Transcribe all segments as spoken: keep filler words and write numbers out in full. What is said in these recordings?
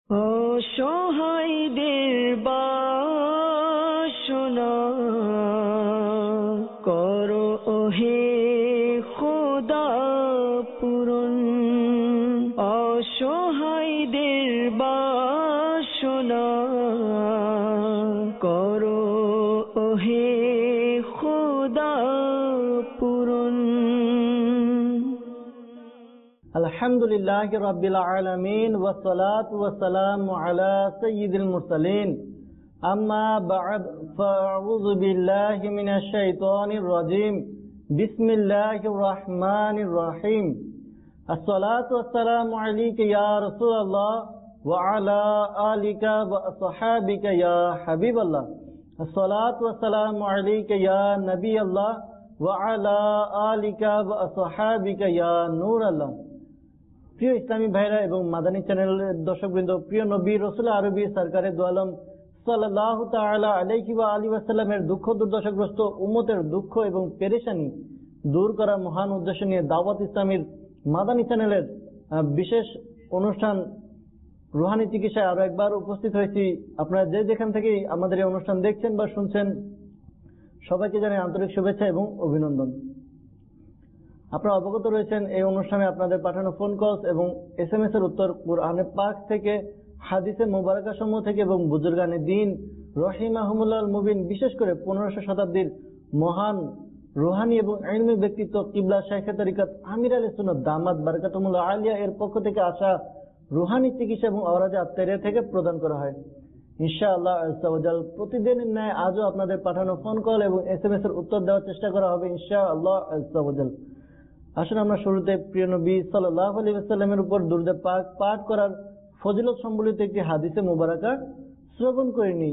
অসহায়দের বাসনা করো ওহে খোদা পূরণ। অসহায়দের বাসনা করো ওহে খোদা পূরণ। আলহামদুলিল্লাহি রাব্বিল আলামিন ওয়াসসালাতু ওয়াসসালামু আলা সাইয়্যিদিল মুরসালিন। আম্মা বা'দ, ফাআউযু বিল্লাহি মিনাশ শাইতানির রাজীম। বিসমিল্লাহির রাহমানির রহিম। আসসালাতু ওয়াসসালামু আলাইকা ইয়া রাসূলুল্লাহ ওয়া আলা আলিকা ওয়া আসহাবিকা ইয়া হাবিবাল্লাহ। আসসালাতু ওয়াসসালামু আলাইকা ইয়া নবিয়াল্লাহ ওয়া আলা আলিকা ওয়া আসহাবিকা ইয়া নূরাল্লাহ। প্রিয় ইসলামী ভাইরা এবং মাদানী চ্যানেলের দর্শকবৃন্দ, প্রিয় নবী রাসূল আরবী সরকারে দু আলম সাল্লাল্লাহু তাআলা আলাইহি ওয়া আলিহি ওয়াসাল্লামের দুঃখ দুর্দশাগ্রস্ত উম্মতের দুঃখ এবং পেরেশানি দূর করা মহান উদ্দেশ্য নিয়ে দাওয়াত ইসলামীর মাদানী চ্যানেলের বিশেষ অনুষ্ঠান রুহানি চিকিৎসায় আরো একবার উপস্থিত হয়েছি। আপনারা যে যেখান থেকে আমাদের এই অনুষ্ঠান দেখছেন বা শুনছেন, সবাইকে জানাই আন্তরিক শুভেচ্ছা এবং অভিনন্দন। আপনারা অবগত রয়েছেন এই অনুষ্ঠানে আপনাদের পাঠানো ফোন কলস এবং এস এম এস এর উত্তর কুরআনে পাক থেকে, হাদিসে মুবারাকা সমূহ থেকে এবং বুজুর্গানে দ্বীন রহিমাহুমুল্লাহ মুবিন, বিশেষ করে পনেরোশো শতাব্দীর মহান রুহানি এবং ইলমি ব্যক্তিত্ব কিবলা শাইখে তরিকত আমির আলী সুন্নাত দামাত বারাকাতুহুল্লাহ আলিয়া এর পক্ষ থেকে আসা রুহানি চিকিৎসা এবং আওরাজে আত্মারিয়া থেকে প্রদান করা হয় ইনশাআল্লাহ আযজা ওয়া জাল। প্রতিদিনের ন্যায় আজও আপনাদের পাঠানো ফোন কল এবং এস এম এস এর উত্তর দেওয়ার চেষ্টা করা হবে ইনশাআল্লাহ আযজা ওয়া জাল। আসুন আমরা শুরুতে প্রিয় নবী সাল্লাল্লাহু আলাইহি ওয়াসাল্লামের উপর দুরূদ পাক পাঠ করার ফজিলত সম্বলিত একটি হাদিসে মুবারাকা শ্রবণ করে নিই।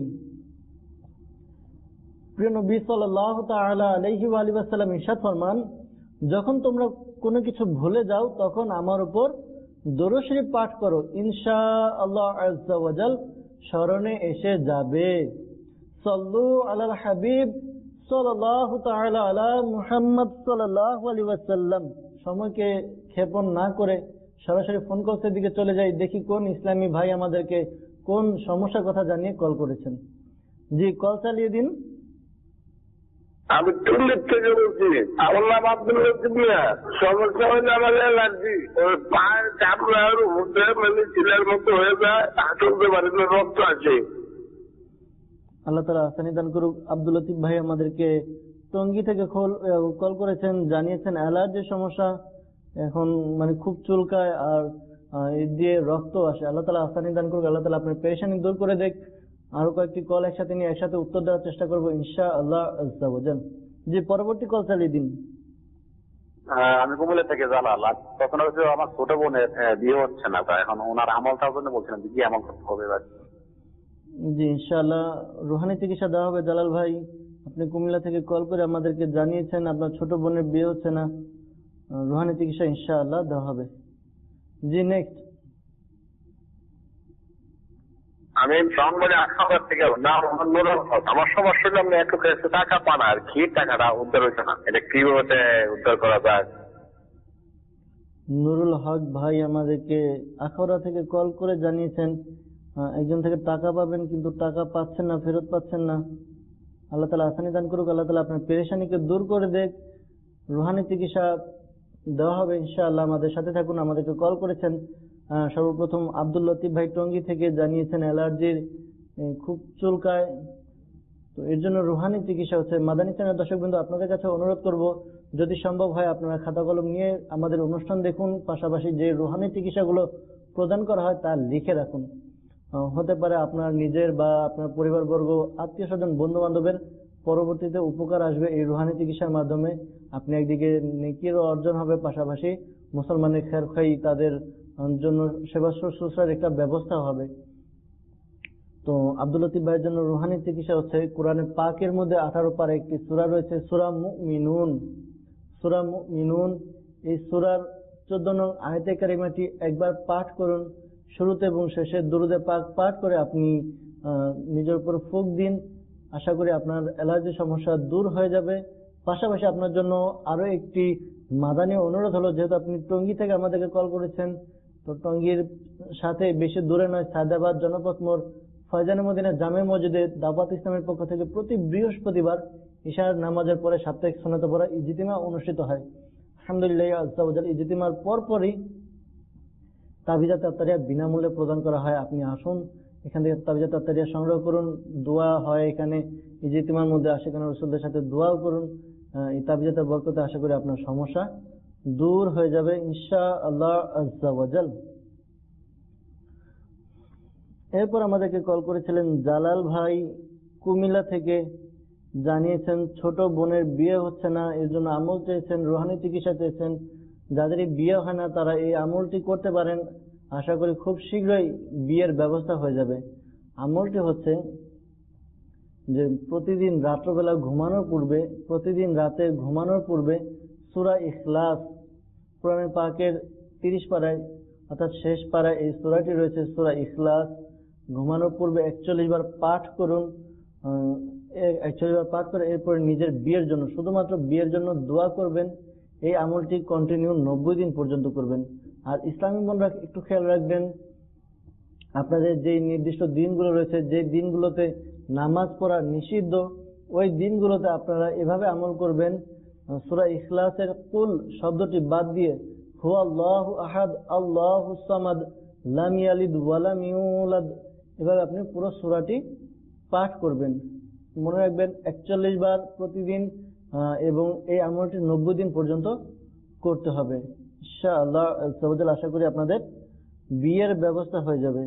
প্রিয় নবী সাল্লাল্লাহু তাআলা আলাইহি ওয়া আলিহি ওয়াসাল্লাম ইরশাদ ফরমান, যখন তোমরা কোনো কিছু ভুলে যাও তখন আমার উপর দরুদ শরীফ পাঠ করো, ইনশাআল্লাহ আযজা ওয়া জাল স্মরণে এসে যাবে। সাল্লু আলাল হাবিব সাল্লাল্লাহু তাআলা আলা মুহাম্মদ সাল্লাল্লাহু আলাইহি ওয়াসাল্লাম। সময়কে ক্ষেপণ না করে সরাসরি ফোন কলের দিকে চলে যাই, দেখি কোন ইসলামী ভাই আমাদেরকে কোন সমস্যার কথা জানিয়ে কল করেছেন। জি, কল চালিয়ে দিন। আমি টুলিপ থেকে বলছি। আমার নাম আব্দুল লতিফ মিয়া। সমস্যা হলে আমার অ্যালার্জি, ওই পায়ের চামড়ার মধ্যে মানে চিলের মতো হয়ে যায়, হাঁটুতে পারে না, রক্ত আছে। আল্লাহ তাআলা আসানি দান করুক। আব্দুল লতিফ ভাই আমাদেরকে টঙ্গী থেকে কল করেছেন, জানিয়েছেন অ্যালার্জির সমস্যা, এখন মানে খুব চুলকায় আর এর দিয়ে রক্ত আসে। আল্লাহ তাআলা আসানি দান করুক, আল্লাহ তাআলা আপনার পেরেশানি দূর করে দেখ। আরো কয়েকটি কল একসাথে নিয়ে একসাথে উত্তর দেওয়ার চেষ্টা করবো ইনশাআল্লাহ আযজা ওয়া জাল। জি, পরবর্তী কল চালিয়ে দিন। আমি কুমিল্লা থেকে জালাল। তখন হচ্ছে আমার ছোট বোনের বিয়ে হচ্ছে না, এখন ওনার আমলটার জন্য বলছিলাম কি আমল করতে হবে। জি, ইনশাআল্লাহ রুহানি চিকিৎসা দেওয়া হবে। জালাল ভাই, আপনি কুমিল্লা থেকে কল করে আমাদেরকে জানিয়েছেন আপনার ছোট বোনের বিয়ে হচ্ছে না, রুহানি চিকিৎসা ইনশাআল্লাহ দেওয়া হবে। জি, নেক্সট। আমি সংবাদে আসামের থেকে আমার সমস্যা হলে আপনি একটু কাছে টাকা পান আর কি, টাকাটা উদ্ধার হচ্ছে না, এটা কিভাবে উদ্ধার করা যায়? নুরুল হক ভাই আমাদেরকে আখাউড়া থেকে কল করে জানিয়েছেন একজন থেকে টাকা পাবেন, কিন্তু টাকা পাচ্ছেন না, ফেরত পাচ্ছেন না। আল্লাহ তাআলা আসানি দান করুক, আল্লাহ তাআলা আপনার পেরেশানিকে দূর করে দেখ। রুহানি চিকিৎসা দেওয়া হবে ইনশাআল্লাহ। আমাদের সাথে থাকুন। আমাদেরকে কল করেছেন সর্বপ্রথম আব্দুল লতিফ ভাই টঙ্গী থেকে, জানিয়েছেন অ্যালার্জির, খুব চুলকায়, তো এর জন্য রুহানি চিকিৎসা হচ্ছে। মাদানী চ্যানেল দর্শকবৃন্দ, আপনাদের কাছে অনুরোধ করব, যদি সম্ভব হয় আপনারা খাতা কলম নিয়ে আমাদের অনুষ্ঠান দেখুন, পাশাপাশি যে রুহানি চিকিৎসাগুলো প্রদান করা হয় তা লিখে রাখুন। হতে পারে আপনার নিজের বা আপনার পরিবারবর্গ, আত্মীয় স্বজন, বন্ধু বান্ধবের পরবর্তীতে উপকার আসবে এই রুহানি চিকিৎসার মাধ্যমে। আপনি একদিকে নেকিরও অর্জন হবে, পাশাপাশি মুসলমানের খেরখাই তাদের জন্য সেবা শুশ্রূষার একটা ব্যবস্থা হবে। তো আব্দুল লতিফ ভাইয়ের জন্য রুহানি চিকিৎসা হচ্ছে কোরআনে পাকের মধ্যে আঠারো পারে একটি সূরা রয়েছে, সূরা মুমিনুন। সূরা মুমিনুন এই সূরার চোদ্দ নং আয়াতে কারিমাটি একবার পাঠ করুন। শুরুতে এবং শেষে দুরুদে পাক পাঠ করে আপনি নিজের উপর ফুঁক দিন। আশা করি আপনার অ্যালার্জি সমস্যা দূর হয়ে যাবে। পাশাপাশি আপনার জন্য আরো একটি মাদানী অনুরোধ হলো, যেহেতু আপনি টঙ্গী থেকে আমাদেরকে কল করেছেন, তো টঙ্গীর সাথে বেশি দূরে নয়, সায়দাবাদ জনপথ মোড় ফয়জানে মদিনা জামে মসজিদে দাওয়াত ইসলামের পক্ষ থেকে প্রতি বৃহস্পতিবার ইশার নামাজের পরে সাপ্তাহিক সুন্নাত পড়া ইজতিমা অনুষ্ঠিত হয়। আলহামদুলিল্লাহ আজ্জা ওয়া জাল ইজতিমার পরপরই তাবিজাত আত্তারিয়া বিনামূল্যে প্রদান করা হয়। আপনি আসুন, এখান থেকে তাবিজাত আত্তারিয়া সংগ্রহ করুন, দোয়া হয় এখানে ইজতিমার মধ্যে, আশিকানা রাসূলদের সাথে দোয়াও করুন। এই তাবিজাতের বরকতে আশা করি আপনার সমস্যা দূর হয়ে যাবে ইনশাআল্লাহ আজ্জা ওয়া জাল। এরপর আমাদেরকে কল করেছিলেন জালাল ভাই কুমিল্লা থেকে, জানিয়েছেন ছোট বোনের বিয়ে হচ্ছে না, এর জন্য আমল চেয়েছেন, রুহানি চিকিৎসা চেয়েছেন। যাদের বিয়ে হয় না তারা এই আমলটি করতে পারেন, আশা করি খুব শীঘ্রই বিয়ের ব্যবস্থা হয়ে যাবে। আমলটি হচ্ছে যে প্রতিদিন রাত্রবেলা ঘুমানোর পূর্বে, প্রতিদিন রাতে ঘুমানোর পূর্বে সূরা ইখলাস, কোরআন পাকের তিরিশ পারায় অর্থাৎ শেষ পারায় এই সূরাটি রয়েছে, সূরা ইখলাস, ঘুমানোর পূর্বে একচল্লিশ বার পাঠ করুন। একচল্লিশ বার পাঠ করে এরপরে নিজের বিয়ের জন্য, শুধুমাত্র বিয়ের জন্য দোয়া করবেন। এই আমলটি কন্টিনিউ নব্বই দিন পর্যন্ত করবেন। আর ইসলামী বোনরা একটু খেয়াল রাখবেন, আপনাদের যে নির্দিষ্ট দিনগুলো রয়েছে, যে দিনগুলোতে নামাজ পড়া নিষিদ্ধ, ওই দিনগুলোতে আপনারা এভাবে আমল করবেন, সূরা ইখলাসের কুল শব্দটি বাদ দিয়ে হুয়াল্লাহু আহাদ আল্লাহুস সামাদ লাম ইয়ালিদ ওয়া লাম ইউলাদ, এভাবে আপনি পুরো সূরাটি পাঠ করবেন। মনে রাখবেন একচল্লিশ বার প্রতিদিন, এবং এই আমলটি নব্বই দিন পর্যন্ত করতে হবে ইনশাআল্লাহ। আশা করি আপনাদের বিয়ের ব্যবস্থা হয়ে যাবে।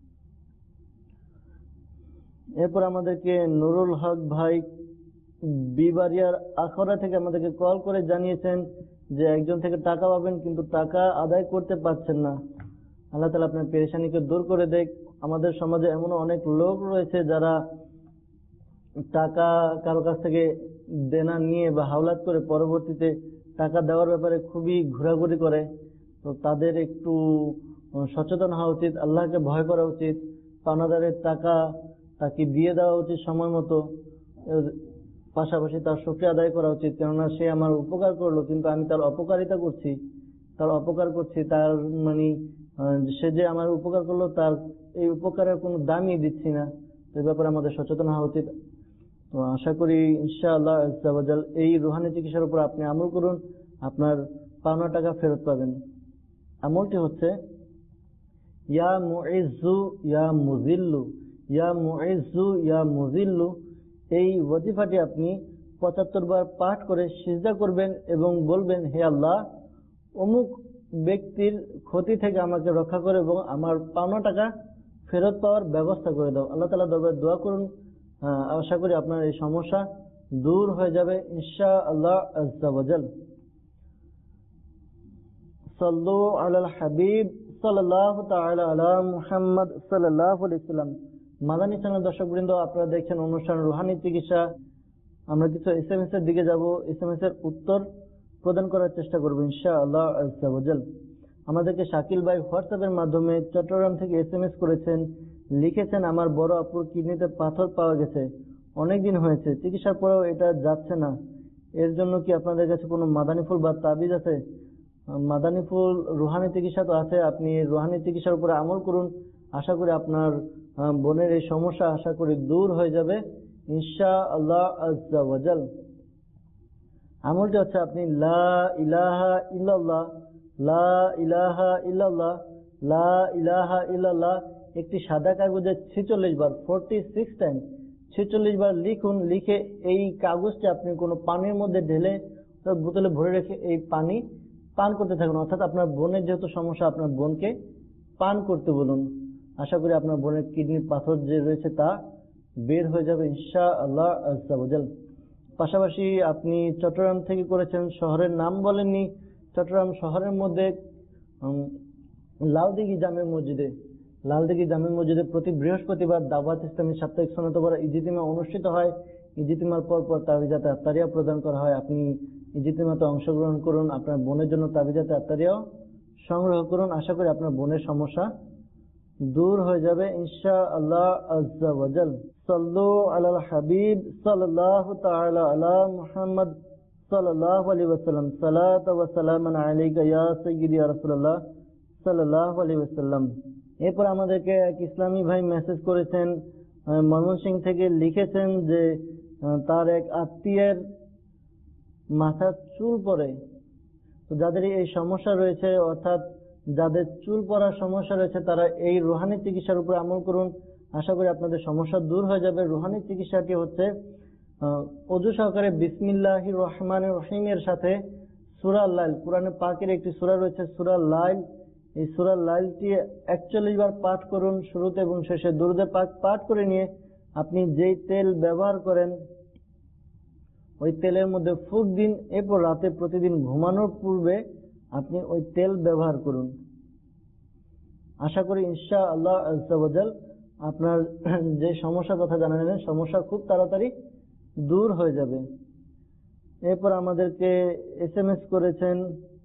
এরপর আমাদেরকে নুরুল হক ভাই বিবারিয়ার আখড়া থেকে আমাদেরকে কল করে জানিয়েছেন যে একজন থেকে টাকা পাবেন কিন্তু টাকা আদায় করতে পারছেন না। আল্লাহ তাআলা আপনার পেরেশানিকে দূর করে দেখ। আমাদের সমাজে এমন অনেক লোক রয়েছে যারা টাকা কারো কাছ থেকে দেনা নিয়ে বা হাওলাত করে পরবর্তীতে টাকা দেওয়ার ব্যাপারে খুবই ঘোরাঘুরি করে। তো তাদের একটু সচেতন হওয়া উচিত, আল্লাহকে ভয় করা উচিত, পাওনাদারের টাকা তাকে দিয়ে দেওয়া উচিত সময় মতো, পাশাপাশি তার শুকরিয়া আদায় করা উচিত। কেননা সে আমার উপকার করলো কিন্তু আমি তার অপকারিতা করছি, তার অপকার করছি, তার মানে সে যে আমার উপকার করলো তার এই উপকারের কোনো দামই দিচ্ছি না। এই ব্যাপারে আমাদের সচেতন হওয়া উচিত। তো আশা করি ইনশাআল্লাহ আজ্জা ওয়া জাল এই রুহানি চিকিৎসার উপর আপনি আমল করুন, আপনার পাওনা টাকা ফেরত পাবেন। আমলটি হচ্ছে ইয়া মুইজ্জু ইয়া মুজিল্লু, ইয়া মুইজ্জু ইয়া মুজিল্লু। এই ওয়াজিফাটি আপনি পঁচাত্তর বার পাঠ করে সিজদা করবেন এবং বলবেন, হে আল্লাহ, অমুক ব্যক্তির ক্ষতি থেকে আমাকে রক্ষা করে এবং আমার পাওনা টাকা ফেরত পাওয়ার ব্যবস্থা করে দাও। আল্লাহ তাআলা দরবারে দোয়া করুন, আশা করি আপনার এই সমস্যা দূর হয়ে যাবে ইনশাআল্লাহ আজ্জা ওয়া জাল। সাল্লু আলাল হাবিব সাল্লাল্লাহু তাআলা আলা মুহাম্মদ সাল্লাল্লাহু আলাইহি ওয়াসাল্লাম। মাদানী চ্যানেল দর্শকবৃন্দ, আপনারা দেখছেন অনুষ্ঠান রুহানি চিকিৎসা। আমরা কিছু এসএমএস এর দিকে যাব, এসএমএস এর উত্তর প্রদান করার চেষ্টা করব ইনশাআল্লাহ আজ্জা ওয়া জাল। আমাদেরকে শাকিল ভাই হোয়াটসঅ্যাপের মাধ্যমে চট্টগ্রাম থেকে এসএমএস করেছেন, লিখেছেন, আমার বড় আপুর কিডনিতে পাথর পাওয়া গেছে, অনেকদিন হয়েছে, চিকিৎসার পরেও এটা যাচ্ছে না, এর জন্য কি আপনাদের কাছে কোনো মাদানী ফুল বা তাবিজ আছে? মাদানী ফুল রুহানি চিকিৎসা তো আছে, আপনি রুহানি চিকিৎসার উপরে আমল করুন, আশা করি আপনার বোনের এই সমস্যা আশা করি দূর হয়ে যাবে ইনশাআল্লাহ আজ্জা ওয়া জাল। আমলটি হচ্ছে আপনি লা ইলাহা ইল্লাল্লাহ, লা ইলাহা ইল্লাল্লাহ, লা ইলাহা ইল্লাল্লাহ একটি সাদা কাগজে ছেচল্লিশ বার ফোরটি সিক্স টাইম ছেচল্লিশ বার লিখুন। লিখে এই কাগজটি আপনি কোনো পানির মধ্যে ঢেলে বোতলে ভরে রেখে এই পানি পান করতে থাকুন। অর্থাৎ আপনার বোনের যেহেতু সমস্যা, আপনার বোনকে পান করতে বলুন। আশা করি আপনার বোনের কিডনির পাথর যে রয়েছে তা বের হয়ে যাবে ইনশাআল্লাহ আজ্জা ওয়া জাল। পাশাপাশি আপনি চট্টগ্রাম থেকে করেছেন, শহরের নাম বলেননি। চট্টগ্রাম শহরের মধ্যে লালদিঘি জামে মসজিদে লালদিঘি জামে মসজিদে প্রতি বৃহস্পতিবার দাওয়াত ইসলামী সাপ্তাহিক সুন্নাত পড়া ইজতিমা অনুষ্ঠিত হয়। ইজতিমার পর পর তাবিজাতে আত্তারিয়া প্রদান করা হয়। আপনি ইজতিমাতে অংশগ্রহণ করুন, আপনার বোনের জন্য তাবিজাতে আত্তারিয়াও সংগ্রহ করুন। আশা করি আপনার বোনের সমস্যা দূর হয়ে যাবে ইনশাআল্লাহ আজ্জা ওয়া জাল। সাল্লু আলাল হাবিব সাল্লাল্লাহু তাআলা আলা মুহাম্মদ সাল্লাল্লাহু আলাইহি ওয়াসাল্লাম। সালাত ওয়া সালামান আলাইকা ইয়া সাইয়্যিদি ইয়া রাসূলুল্লাহ সাল্লাল্লাহু আলাইহি ওয়াসাল্লাম। এরপর আমাদেরকে এক ইসলামী ভাই মেসেজ করেছেন ময়মনসিংহ থেকে, লিখেছেন যে তার এক আত্মীয়ের মাথার চুল পড়ে। তো যাদের এই সমস্যা রয়েছে, অর্থাৎ যাদের চুল পড়ার সমস্যা রয়েছে, তারা এই রুহানি চিকিৎসার উপর আমল করুন। আশা করি আপনাদের সমস্যা দূর হয়ে যাবে। রুহানি চিকিৎসাটি হচ্ছে অজু সহকারে বিসমিল্লাহির রহমানির রহিমের সাথে সূরা লাইল, কুরআনে পাকের একটি সূরা রয়েছে সূরা লাইল, এই সূরা লাইলটি একচল্লিশ বার পাঠ করুন। শুরুতে এবং শেষে দুরূদে পাক পাঠ করে নিয়ে আপনি যেই তেল ব্যবহার করেন ওই তেলের মধ্যে ফুঁক দিন। এরপর রাতে প্রতিদিন ঘুমানোর পূর্বে আপনি ওই তেল ব্যবহার করুন। আশা করি ইনশাআল্লাহ আযজা ওয়া জাল আপনার যে সমস্যার কথা জানালেন সমস্যা খুব তাড়াতাড়ি দূর হয়ে যাবে। এরপর আমাদেরকে এস এম এস করেছেন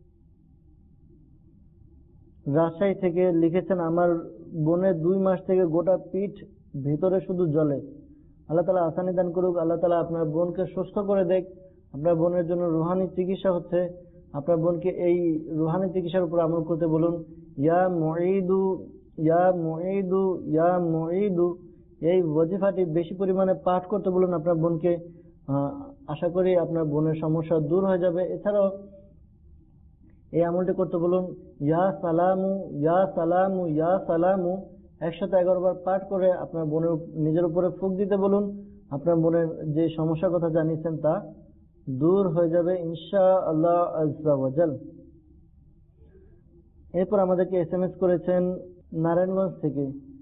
রাজশাহী থেকে, লিখেছেন আমার বোনের দুই মাস থেকে গোটা পিঠ ভিতরে শুধু জ্বলে। আল্লাহ তাআলা আসানি দান করুক। আল্লাহ তাআলা আপনার বোনকে সুস্থ করে দেখ। আপনার বোনের জন্য রুহানি চিকিৎসা হচ্ছে, আপনার বোনকে এই রুহানি চিকিৎসার উপর আমল করতে বলুন। ইয়া মুঈদু ইয়া মুঈদু ইয়া মুঈদু এই ওয়াজিফাটি বেশি পরিমাণে পাঠ করতে বলুন আপনার বোনকে। আশা করি আপনার বোনের সমস্যা দূর হয়ে যাবে। এছাড়াও এই আমলটি করতে বলুন ইয়া সালামু ইয়া সালামু ইয়া সালামু একসাথে এগারো বার পাঠ করে আপনার বোনের নিজের উপরে ফুঁক দিতে বলুন। আপনার বোনের যে সমস্যার কথা জানিয়েছেন তা দূর হয়ে যাবে ইনশাআল্লাহ আযজা ওয়া জাল। এরপর আমাদেরকে এস এম এস করেছেন নারায়ণগঞ্জ থেকে,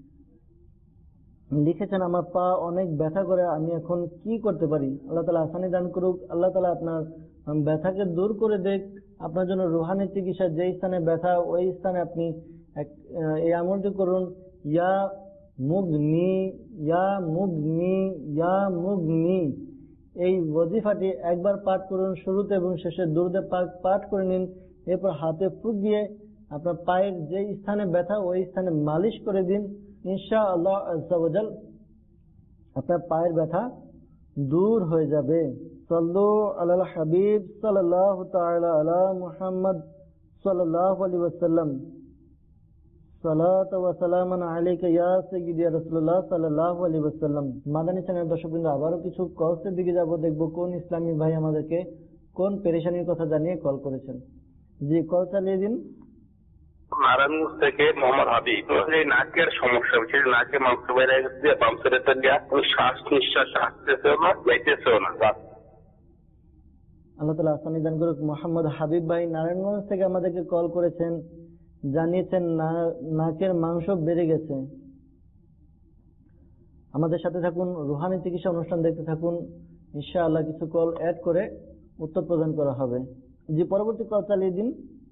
লিখেছেন আমার পা অনেক ব্যথা করে, আমি এখন কি করতে পারি? আল্লাহ তাআলা আসানি দান করুক। আল্লাহ তাআলা আপনার ব্যথাকে দূর করে দেখ। আপনার জন্য রুহানি চিকিৎসা, যে স্থানে ব্যথা ওই স্থানে আপনি এই আমলটি করুন। ইয়া মুগনি ইয়া মুগনি ইয়া মুগনি এই ওয়াজিফাটি একবার পাঠ করুন। শুরুতে এবং শেষে দুরূদে পাক পাঠ করে নিন। এরপর হাতে ফুঁক দিয়ে আপনার পায়ের যে স্থানে ব্যথা ওই স্থানে মালিশ করে দিন। ইনশাআল্লাহ আযজা ওয়া জাল আপনার পায়ের ব্যথা দূর হয়ে যাবে। সাল্লু আলাল হাবিব সাল্লাল্লাহু তাআলা আলা মুহাম্মদ সাল্লাল্লাহু আলাইহি ওয়াসাল্লাম। সালাতু ওয়া সালামান আলাইকা ইয়া সাইয়্যিদি ইয়া রাসূলুল্লাহ সাল্লাল্লাহু আলাইহি ওয়াসাল্লাম। মাদানী চ্যানেল দর্শকবৃন্দ, আবারও কিছু কলসের দিকে যাব, দেখব কোন ইসলামী ভাই আমাদেরকে কোন পেরেশানির কথা জানিয়ে কল করেছেন। জি, কল চালিয়ে দিন। নারায়ণগঞ্জ থেকে মোহাম্মদ হাবিব। এই নাকের সমস্যা, বিশেষ নাকে মাংস বেড়ে গেছে, বামসের গিয়া শ্বাস নিঃশ্বাস আসতেছেও না, যাইতেছেও না। আল্লাহ তাআলা আসানি দান করুক। মোহাম্মদ হাবিব ভাই নারায়ণগঞ্জ থেকে আমাদেরকে কল করেছেন, জানিয়েছেন নাকের মাংস বেড়ে গেছে। আমাদের সাথে থাকুন, রুহানি চিকিৎসা অনুষ্ঠান দেখতে থাকুন। ইনশাআল্লাহ কিছু কল অ্যাড করে উত্তর প্রদান করা হবে। জি, পরবর্তী কল চালিয়ে দিন।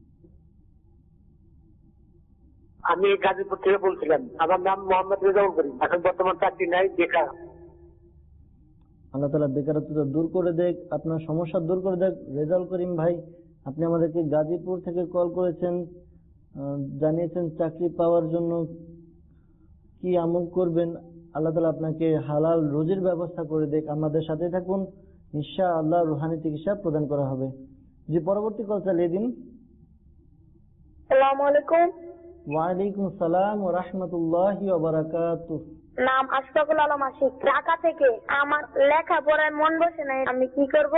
আমি গাজীপুর থেকে বলছিলাম, আমার নাম মোহাম্মদ রেজাউল করিম। এখন বর্তমান চাকরি নাই, বেকার। আল্লাহ তাআলা বেকারত্বটা দূর করে দেখ, আপনার সমস্যা দূর করে দেখ। রেজাউল করিম ভাই, আপনি আমাদেরকে গাজীপুর থেকে কল করেছেন, জানিয়েছেন চাকরি পাওয়ার জন্য কি আমল করবেন। আল্লাহ তাআলা আপনাকে হালাল রুজির ব্যবস্থা করে দেখ। আমাদের সাথে থাকুন, ইনশাআল্লাহ রুহানি চিকিৎসা প্রদান করা হবে। জি, পরবর্তী কল চালিয়ে দিন। আসসালামু আলাইকুম। ওয়ালাইকুম সালাম ওয়া রাহমাতুল্লাহি ওয়া বারাকাতুহু। নাম আশফাকুল আলম আশিক, ঢাকা থেকে। আমার লেখাপড়ায় মন বসে নাই, আমি কি করব?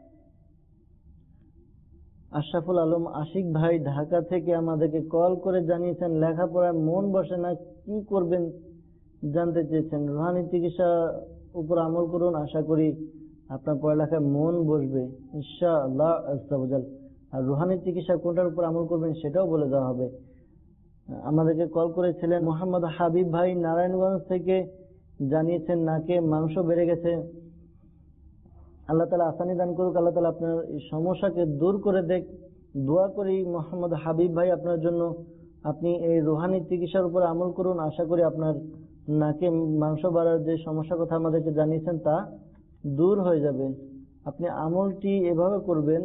আশরাফুল আলম আশিক ভাই ঢাকা থেকে আমাদেরকে কল করে জানিয়েছেন লেখাপড়ায় মন বসে না, কি করবেন জানতে চেয়েছেন। রুহানি চিকিৎসা উপর আমল করুন, আশা করি আপনার পড়ালেখায় মন বসবে ইনশাআল্লাহ আযজা ওয়া জাল। আর রুহানি চিকিৎসা কোনটার উপর আমল করবেন সেটাও বলে দেওয়া হবে। আমাদেরকে কল করেছিলেন মোহাম্মদ হাবিব ভাই নারায়ণগঞ্জ থেকে, জানিয়েছেন নাকে মাংস বেড়ে গেছে। আল্লাহ তাআলা আসানি দান করুক। আল্লাহ তাআলা আপনার এই সমস্যাকে দূর করে দেখ। দোয়া করি মোহাম্মদ হাবিব ভাই আপনার জন্য, আপনি এই রুহানি চিকিৎসার উপর আমল করুন। আশা করি আপনার নাকে মাংস বাড়ার যে সমস্যার কথা আমাদেরকে জানিয়েছেন তা দূর হয়ে যাবে। আপনি আমলটি এভাবে করবেন,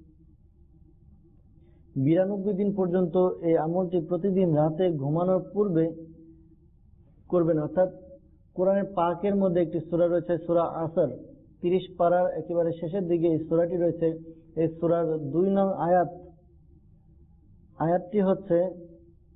বিরানব্বই দিন পর্যন্ত এই আমলটি প্রতিদিন রাতে ঘুমানোর পূর্বে করবেন। অর্থাৎ কোরআনের পাকের মধ্যে একটি সূরা রয়েছে সূরা আসর, তিরিশ পারার একেবারে শেষের দিকে এই সূরাটি রয়েছে। এই সূরার দুই নং আয়াত আয়াতটি হচ্ছে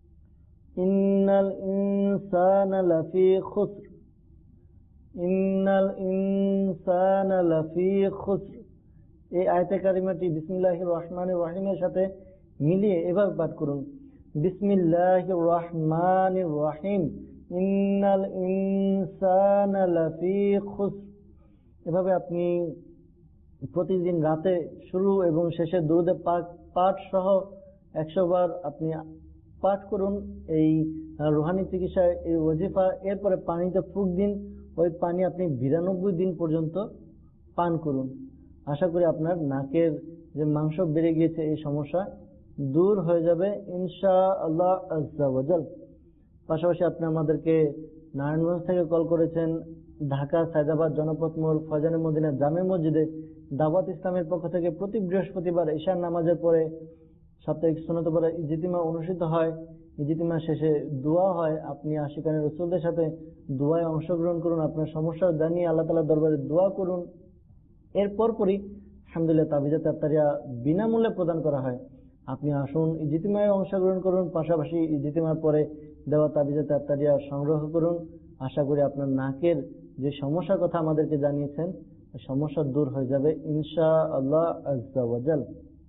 ইন্নাল ইনসানা লাফি খুসর, ইন্নাল ইনসানা লাফি খুসর। এই আয়াতে কারিমাটি বিসমিল্লাহির রহমানির রহিমের সাথে মিলিয়ে এভাবে পাঠ করুন, বিসমিল্লাহির রহমানির রহিম, ইন্নাল ইনসানা লাফি খুসর। এভাবে আপনি প্রতিদিন রাতে শুরু এবং শেষে দুরূদে পাক পাঠ সহ একশো বার আপনি পাঠ করুন। এই রুহানি চিকিৎসায় এই ওয়াজিফা, এরপরে পানিতে ফুঁক দিন, ওই পানি আপনি বিরানব্বই দিন পর্যন্ত পান করুন। আশা করি আপনার নাকের যে মাংস বেড়ে গিয়েছে এই সমস্যা দূর হয়ে যাবে ইনশাআল্লাহ আজ্জা ওয়া জাল। পাশাপাশি আপনি আমাদেরকে নারায়ণগঞ্জ থেকে কল করেছেন, ঢাকা সায়দাবাদ জনপথ মোড় ফয়জানে মদিনা জামে মসজিদে দাওয়াত ইসলামের পক্ষ থেকে প্রতি বৃহস্পতিবার ঈশার নামাজের পরে সাপ্তাহিক সুন্নত পড়া ইজতিমা অনুষ্ঠিত হয়। ইজতিমা শেষে দোয়া হয়। আপনি আশিকানে রাসূলদের সাথে দোয়ায় অংশগ্রহণ করুন, আপনার সমস্যা জানিয়ে আল্লাহ তাআলার দরবারে দোয়া করুন। এরপর পরই আলহামদুলিল্লাহ তাবিজাত আত্তারিয়া বিনামূল্যে প্রদান করা হয়। আপনি আসুন, ইজতিমায় অংশগ্রহণ করুন, পাশাপাশি ইজতিমার পরে দেওয়া তাবিজাত আত্তারিয়া সংগ্রহ করুন। আশা করি আপনার নাকের যে সমস্যার কথা আমাদেরকে জানিয়েছেন সমস্যা দূর হয়ে যাবে ইনশাআল্লাহ আজ্জা ওয়া জাল।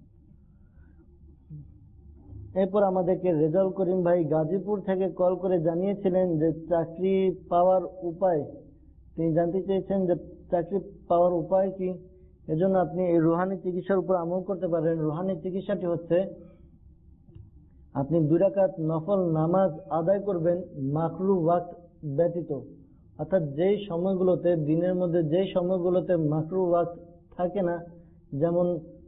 এরপর আমাদেরকে রেজাউল করিম ভাই গাজীপুর থেকে কল করে জানিয়েছিলেন যে চাকরি পাওয়ার উপায়, তিনি জানতে চেয়েছেন যে চাকরি পাওয়ার উপায় কি। এজন্য আপনি এই রুহানি চিকিৎসার উপর আমল করতে পারেন। রুহানি চিকিৎসাটি হচ্ছে আপনি দুই রাকাত নফল নামাজ আদায় করবেন মাকরু ওয়াক্ত ব্যতীত, অর্থাৎ যেই সময়গুলোতে দিনের মধ্যে যেই সময়গুলোতে মাকরু ওয়াক্ত থাকে না, যেমন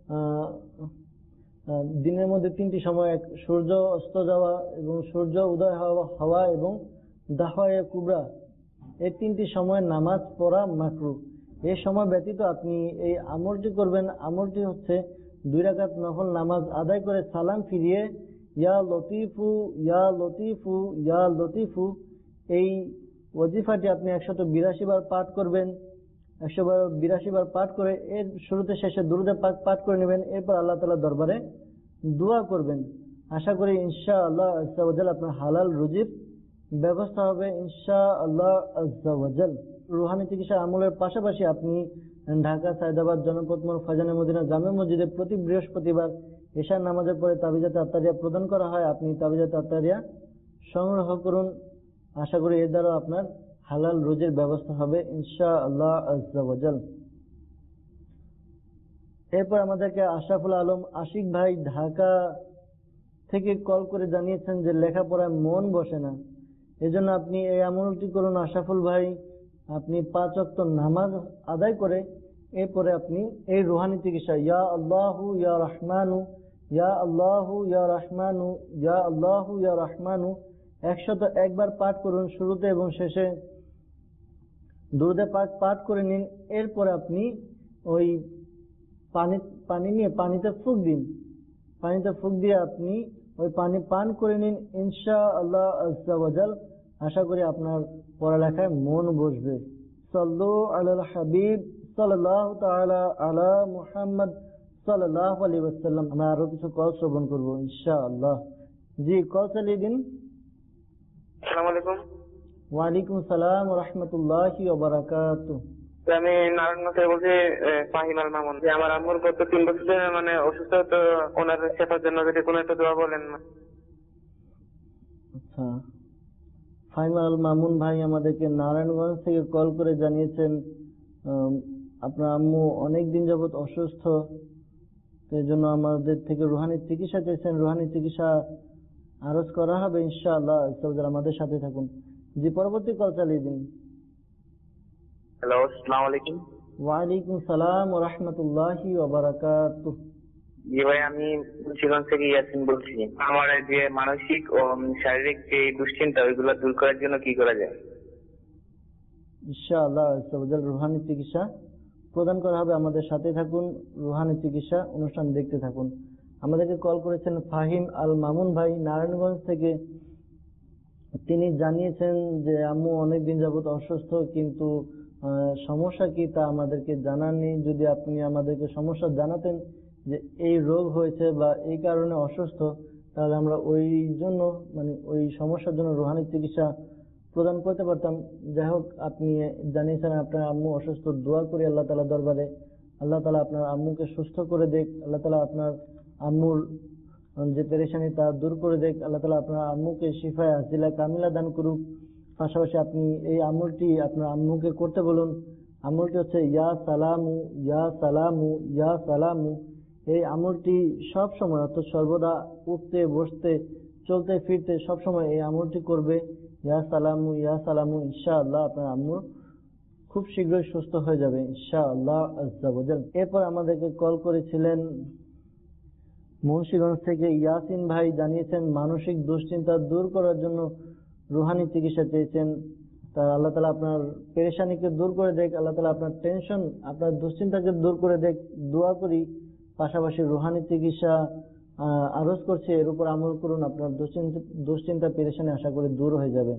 দিনের মধ্যে তিনটি সময়, সূর্য অস্ত যাওয়া এবং সূর্য উদয় হওয়া এবং দাহওয়ায়ে কুবরা, এই তিনটি সময় নামাজ পড়া মাকরু। এই সময় ব্যতীত আপনি এই আমলটি করবেন। আমলটি হচ্ছে দুই রাকাত নফল নামাজ আদায় করে সালাম ফিরিয়ে ইয়া লতিফু ইয়া লতিফু ইয়া লতিফু এই ওয়াজিফাটি আপনি একশত বিরাশি বার পাঠ করবেন। একশো বার বিরাশি বার পাঠ করে এর শুরুতে শেষে দুরূদে পাক পাঠ করে নেবেন। এরপর আল্লাহ তাআলার দরবারে দোয়া করবেন। আশা করি ইনশাআল্লাহ আজ্জা ওয়া জাল আপনার হালাল রুজির ব্যবস্থা হবে ইনশাআল্লাহ আজ্জা ওয়া জাল। রুহানি চিকিৎসা আমলের পাশাপাশি আপনি ঢাকা সায়দাবাদ জনপথ মোড় ফয়জানে মদিনা জামে মসজিদে প্রতি বৃহস্পতিবার ঈশার নামাজের পরে তাবিজাত আত্তারিয়া প্রদান করা হয়। আপনি তাবিজাত আত্তারিয়া সংগ্রহ করুন। আশা করি এর দ্বারা আপনার হালাল রুজির ব্যবস্থা হবে ইনশাআল্লাহ আজ্জা ওয়া জাল। এরপর আমাদেরকে আশরাফুল আলম আশিক ভাই ঢাকা থেকে কল করে জানিয়েছেন যে লেখাপড়ায় মন বসে না। এজন্য আপনি এই আমলটি করুন আশরাফুল ভাই। আপনি পাঁচ ওয়াক্ত নামাজ আদায় করে এরপরে আপনি এই রুহানি চিকিৎসা ইয়া আল্লাহু ইয়া রহমানু ইয়া আল্লাহু ইয়া রহমানু ইয়া আল্লাহু ইয়া রহমানু একশত একবার পাঠ করুন। শুরুতে এবং শেষে দুরূদে পাক পাঠ করে নিন। এরপরে আপনি ওই পানি পানি নিয়ে পানিতে ফুঁক দিন। পানিতে ফুঁক দিয়ে আপনি ওই পানি পান করে নিন ইনশাআল্লাহ আজ্জা ওয়া জাল। আশা করি আপনার পড়ালেখায় মন বসবে। সাল্লু আলাল হাবিব সাল্লাল্লাহু তাআলা আলা মুহাম্মদ সাল্লাল্লাহু আলাইহি ওয়াসাল্লাম। আমরা আরো কিছু কল শ্রবণ করব ইনশাআল্লাহ। জি, কল চালিয়ে দিন। আসসালামু আলাইকুম। ওয়ালাইকুম সালাম ওয়া রাহমাতুল্লাহি ওয়া বারাকাতুহু। আমি নারায়ণগঞ্জ থেকে বলছি, ফাহিম আল মামুন। যে আমার আম্মুর গত তিন বছর ধরে মানে অসুস্থ, তো ওনার সেবার জন্য যদি কোনো একটা দোয়া বলেন না। আচ্ছা, ফাহিম আল মামুন ভাই আমাদেরকে নারায়ণগঞ্জ থেকে কল করে জানিয়েছেন আপনার আম্মু অনেকদিন যাবত অসুস্থ, এই জন্য আমাদের থেকে রুহানি চিকিৎসা চাইছেন। রুহানি চিকিৎসা আরজ করা হবে ইনশাআল্লাহ। আমাদের সাথে থাকুন। জি, পরবর্তী কল চালিয়ে দিন। হ্যালো, আসসালামু আলাইকুম। ওয়ালাইকুম সালাম ওয়া রাহমাতুল্লাহি ওয়া বারাকাতুহু। জি ভাই, আমি মুন্সিগঞ্জ থেকে ইয়াসিন বলছি। আমার যে মানসিক ও শারীরিক যে দুশ্চিন্তা ওইগুলো দূর করার জন্য কি করা যায়? ইনশাআল্লাহ রুহানি চিকিৎসা প্রদান করা হবে। আমাদের সাথে থাকুন, রুহানি চিকিৎসা অনুষ্ঠান দেখতে থাকুন। আমাদেরকে কল করেছেন ফাহিম আল মামুন ভাই নারায়ণগঞ্জ থেকে। তিনি জানিয়েছেন যে আম্মু অনেকদিন যাবত অসুস্থ, কিন্তু সমস্যা কি তা আমাদেরকে জানাননি। যদি আপনি আমাদেরকে সমস্যা জানাতেন যে এই রোগ হয়েছে বা এই কারণে অসুস্থ, তাহলে আমরা ওই জন্য মানে ওই সমস্যার জন্য রুহানি চিকিৎসা প্রদান করতে পারতাম। যাই হোক, আপনি জানিয়েছেন আপনার আম্মু অসুস্থ, দোয়া করি আল্লাহ তাআলা দরবারে আল্লাহ তাআলা আপনার আম্মুকে সুস্থ করে দেখ, আল্লাহ তাআলা আপনার আম্মুর যে পেরেশানি তা দূর করে দেখ, আল্লাহ তাআলা আপনার আম্মুকে শিফায়ে আজিলা কামিলা দান করুক। পাশাপাশি আপনি এই আমলটি আপনার আম্মুকে করতে বলুন। আমলটি হচ্ছে ইয়া সালামু ইয়া সালামু ইয়া সালামু। এই আমলটি সব সময় অর্থাৎ সর্বদা উঠতে বসতে চলতে ফিরতে সব সময় এই আমলটি করবে, ইয়া সালামু ইয়া সালামু। ইনশাআল্লাহ আপনার আম্মু খুব শীঘ্রই সুস্থ হয়ে যাবে ইনশাআল্লাহ আজ্জা ওয়াজাল। এরপর আমাদেরকে কল করেছিলেন মুন্সিগঞ্জ থেকে ইয়াসিন ভাই, জানিয়েছেন মানসিক দুশ্চিন্তা দূর করার জন্য রুহানি চিকিৎসা চেয়েছেন। তা আল্লাহ তাআলা আপনার পেরেশানিকে দূর করে দেখ, আল্লাহ তাআলা আপনার টেনশন আপনার দুশ্চিন্তাকে দূর করে দেখ, দোয়া করি। পাশাপাশি রুহানি চিকিৎসা আরজ করছে, এর উপর আমল করুন, আপনার দুশ্চিন্তা দুশ্চিন্তা পেরেশানি আশা করি দূর হয়ে যাবে।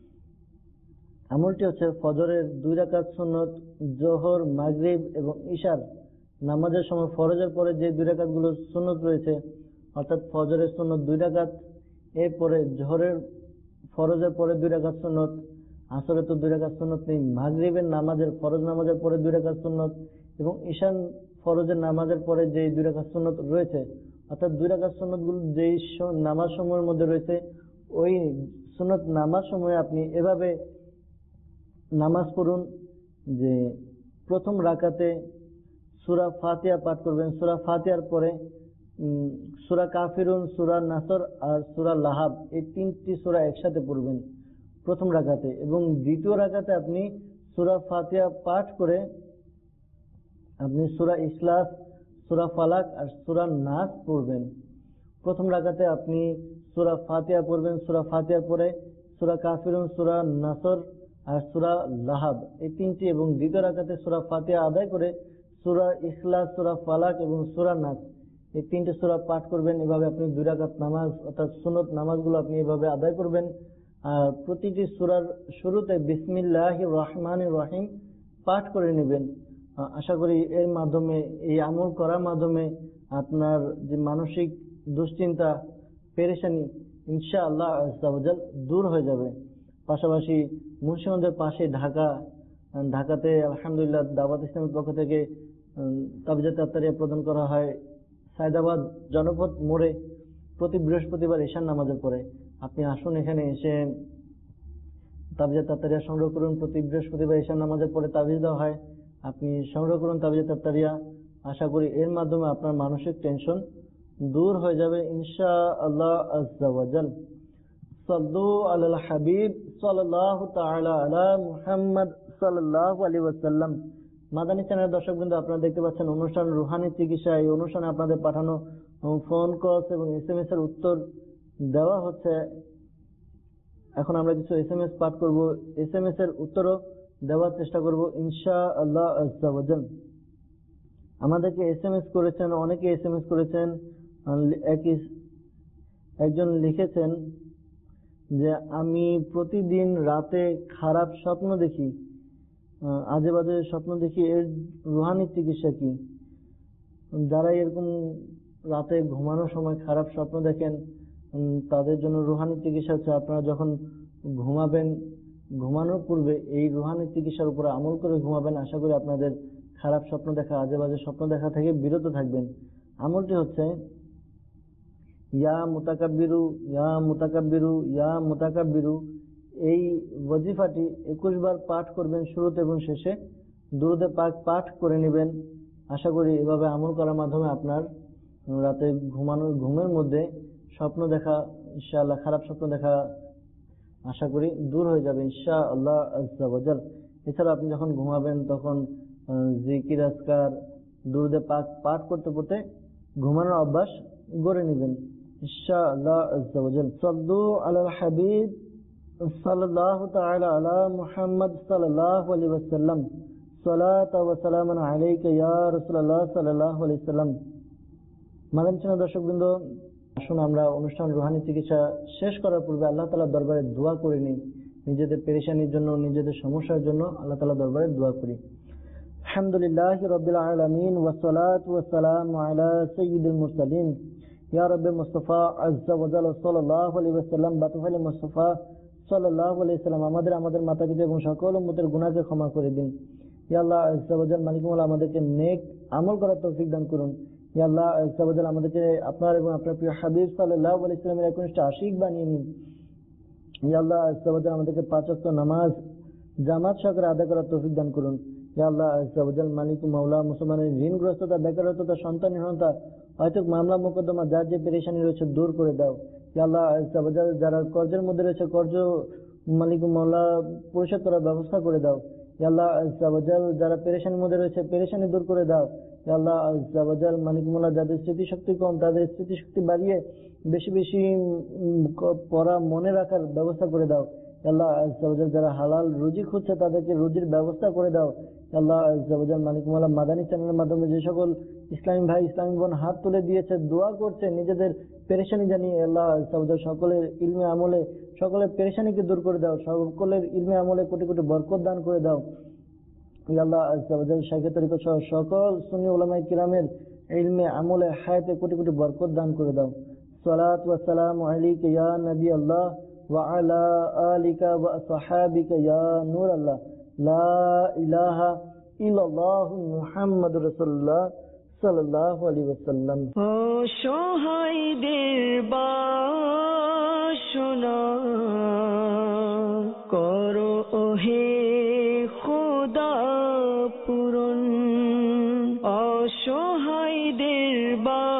আমলটি হচ্ছে ফজরের দুই রাকাত সুন্নত, জোহর, মাগরিব এবং ইশার নামাজের সময় ফরজের পরে যে দুই রাকাত গুলো সুন্নত রয়েছে, অর্থাৎ ফজরের সুন্নত দুই রাকাত, এরপরে জোহরের ফরজের পরে দুই রাকাত সুন্নত, আসরে তো দুই রাকাত সুন্নত নেই, মাগরিবের নামাজের ফরজ নামাজের পরে দুই রাকাত সুন্নত এবং ঈশান ফরজের নামাজের পরে যে দুই রাকাত সুন্নত রয়েছে, অর্থাৎ দুই রাকাত সুন্নত গুলো যেই নামাজ সময়ের মধ্যে রয়েছে ওই সুন্নত নামাজ সময়ে আপনি এভাবে নামাজ পড়ুন যে প্রথম রাকাতে সূরা ফাতিহা পাঠ করবেন, সূরা ফাতিহার পরে সূরা কাফিরুন, সূরা নাসর আর সূরা লাহাব এই তিনটি সূরা একসাথে পড়বেন প্রথম রাকাতে, এবং দ্বিতীয় রাকাতে আপনি সূরা ফাতিহা পাঠ করে আপনি সূরা ইখলাস, সূরা ফালাক আর সূরা নাস পড়বেন। প্রথম রাকাতে আপনি সূরা ফাতিহা পড়বেন, সূরা ফাতিহার পরে সূরা কাফিরুন, সূরা নাসর আর সূরা লাহাব এই তিনটি, এবং দ্বিতীয় রাকাতে সূরা ফাতিহা আদায় করে সূরা ইখলাস, সূরা ফালাক এবং সূরা নাস এই তিনটি সূরা পাঠ করবেন। এভাবে আপনি দুই রাকাত নামাজ অর্থাৎ সুন্নত নামাজগুলো আপনি এভাবে আদায় করবেন। আর প্রতিটি সূরার শুরুতে বিসমিল্লাহির রহমানির রহিম পাঠ করে নেবেন। আশা করি এর মাধ্যমে, এই আমল করার মাধ্যমে আপনার যে মানসিক দুশ্চিন্তা পেরেশানি ইনশাআল্লাহ আজ্জা ওয়াজাল দূর হয়ে যাবে। পাশাপাশি মুন্সিগঞ্জের পাশে ঢাকা, ঢাকাতে আলহামদুলিল্লাহ দাওয়াত ইসলামের পক্ষ থেকে তাবিজাত আত্তারিয়া প্রদান করা হয় সায়দাবাদ জনপদ মোড়ে প্রতি বৃহস্পতিবার ঈশান নামাজের পরে। আপনি আসুন, এখানে এসে তাবিজাত আত্তারিয়া সংগ্রহ করুন। প্রতি বৃহস্পতিবার ঈশান নামাজের পরে তাবিজ দেওয়া হয়, আপনি সংগ্রহ করুন তাবিজাত আত্তারিয়া। আশা করি এর মাধ্যমে আপনার মানসিক টেনশন দূর হয়ে যাবে ইনশাআল্লাহ আজ্জা ওয়াজাল। সাল্লু আলাল হাবিব সাল্লাল্লাহু তাআলা আলা মুহাম্মদ সাল্লাল্লাহু আলাইহি ওয়াসাল্লাম। মাদানী চ্যানেলের দর্শকবৃন্দ, আপনারা দেখতে পাচ্ছেন অনুষ্ঠান রুহানি চিকিৎসা। এই অনুষ্ঠানে আপনাদের পাঠানো ফোন কল এবং এসএমএস এর উত্তর দেওয়া হচ্ছে। এখন আমরা কিছু এসএমএস পাঠ করব, এসএমএস এর উত্তরও দেওয়ার চেষ্টা করব ইনশাআল্লাহ আজ্জা ওয়াজাল। আমাদেরকে এসএমএস করেছেন, অনেকে এসএমএস করেছেন। একজন লিখেছেন যে আমি প্রতিদিন রাতে খারাপ স্বপ্ন দেখি, আজে বাজে স্বপ্ন দেখি, এর রুহানি চিকিৎসা কি? যারা এরকম রাতে ঘুমানোর সময় খারাপ স্বপ্ন দেখেন তাদের জন্য রুহানি চিকিৎসা হচ্ছে আপনারা যখন ঘুমাবেন, ঘুমানোর পূর্বে এই রুহানি চিকিৎসার উপরে আমল করে ঘুমাবেন। আশা করি আপনাদের খারাপ স্বপ্ন দেখা, আজে বাজে স্বপ্ন দেখা থেকে বিরত থাকবেন। আমলটি হচ্ছে ইয়া মুতাকাব্বিরু ইয়া মুতাকাব্বিরু ইয়া মুতাকাব্বিরু। এই ওয়াজিফাটি একুশ বার পাঠ করবেন শুরুতে এবং শেষে, দুরূদে পাক পাঠ করে নেবেন। আশা করি এভাবে আমল করার মাধ্যমে আপনার রাতে ঘুমানোর ঘুমের মধ্যে স্বপ্ন দেখা ইনশাআল্লাহ, খারাপ স্বপ্ন দেখা আশা করি দূর হয়ে যাবে ইনশাআল্লাহ আজ্জা ওয়াজাল। এছাড়া আপনি যখন ঘুমাবেন তখন জিকির আজকার দুরূদে পাক পাঠ করতে করতে ঘুমানোর অভ্যাস গড়ে নেবেন ইনশাআল্লাহ আজ্জা ওয়াজাল। সাল্লু আলাল হাবিব সাল্লাল্লাহু তাআলা আলা মুহাম্মদ সাল্লাল্লাহু আলাইহি ওয়াসাল্লাম। সালাতু ওয়া সালামুন আলাইকা ইয়া রাসূলুল্লাহ সাল্লাল্লাহু আলাইহি ওয়াসাল্লাম। মাদানী চ্যানেল দর্শকবৃন্দ, আসুন আমরা অনুষ্ঠান রুহানি চিকিৎসা শেষ করার পূর্বে আল্লাহ তাআলার দরবারে দোয়া করে নিই। নিজেদের পেরেশানির জন্য, নিজেদের সমস্যার জন্য আল্লাহ তাআলার দরবারে দোয়া করি। আলহামদুলিল্লাহি রাব্বিল আলামিন ওয়া সালাতু ওয়া সালামু আলা সাইয়্যিদিল মুরসালিন ইয়া রব্বে মুস্তাফা আজ্জা ওয়া জাল্লা সাল্লাল্লাহু আলাইহি ওয়াসাল্লাম বাতুফাইল মুস্তাফা সাল্লাল্লাহু আলাইহি ওয়াসাল্লাম আমাদের আমাদের মাতা-পিতা এবং সকল উম্মতের গুনাহকে ক্ষমা করে দিন। ইয়া আল্লাহ আজ্জা ওয়া জাল্লা মালিক মাওলা আমাদেরকে নেক আমল করার তৌফিক দান করুন। ইয়া আল্লাহ আজ্জা ওয়া জাল্লা আমাদেরকে আপনার এবং আপনার প্রিয় হাবিব সাল্লাল্লাহু আলাইহি ওয়াসাল্লামের একনিষ্ঠ আশিক বানিয়ে নিন। ইয়া আল্লাহ আজ্জা ওয়া জাল্লা আমাদেরকে পাঁচ ওয়াক্ত নামাজ জামাত সহকারে আদায় করার তৌফিক দান করুন। ইয়া আল্লাহ আজ্জা ওয়া জাল্লা মালিক মাওলা মুসলমানের ঋণগ্রস্ততা, বেকারত্বতা, সন্তানহীনতা, হয়তো মামলা মোকদ্দমা যার যে পেরেশানি রয়েছে দূর করে দাও। ইয়া আল্লাহ আজ্জা ওয়া জাল্লা যারা কর্জের মধ্যে রয়েছে কর্জ মালিক মাওলা পরিশোধ করার ব্যবস্থা করে দাও। ইয়া আল্লাহ আজ্জা ওয়া জাল্লা যারা পেরেশানির মধ্যে রয়েছে পেরেশানি দূর করে দাও। ইয়া আল্লাহ আজ্জা ওয়া জাল্লা মালিক মাওলা যাদের স্মৃতিশক্তি কম তাদের স্মৃতিশক্তি বাড়িয়ে বেশি বেশি পড়া মনে রাখার ব্যবস্থা করে দাও। আল্লাহ আজ্জা ওয়া জাল্লা যারা হালাল রুজি খুঁজছে তাদেরকে রুজির ব্যবস্থা করে দাও। আল্লাহ আজ্জা ওয়া জাল্লা মালিক মাওলা মাদানী চ্যানেলের মাধ্যমে যে সকল ইসলামী ভাই ইসলামী বোন হাত তুলে দিয়েছে দোয়া করছে নিজেদের পেরেশানি জানিয়ে, আল্লাহ আজ্জা ওয়া জাল্লা সকলের ইলমে আমলে সকলের পেরেশানিকে দূর করে দাও, সকলের ইলমে আমলে কোটি কোটি বরকত দান করে দাও। আল্লাহ আজ্জা ওয়া জাল্লা শাইখে তরিকত সহ সকল সুন্নি উলামায়ে কিরামের ইলমে আমলে হায়াতে কোটি কোটি বরকত দান করে দাও। সালাত ওয়া সালামু আলাইকা ইয়া নবী আল্লাহ ওয়া আলা আলিকা ওয়া আসহাবিকা ইয়া নূর আল্লাহ, লা ইলাহা ইল্লাল্লাহু মুহাম্মাদুর রাসূলুল্লাহ সাল্লাল্লাহু আলাইহি ওয়াসাল্লাম। অসহায়দের বাসনা করো ওহে খোদা পূরণ, অসহায়দের বা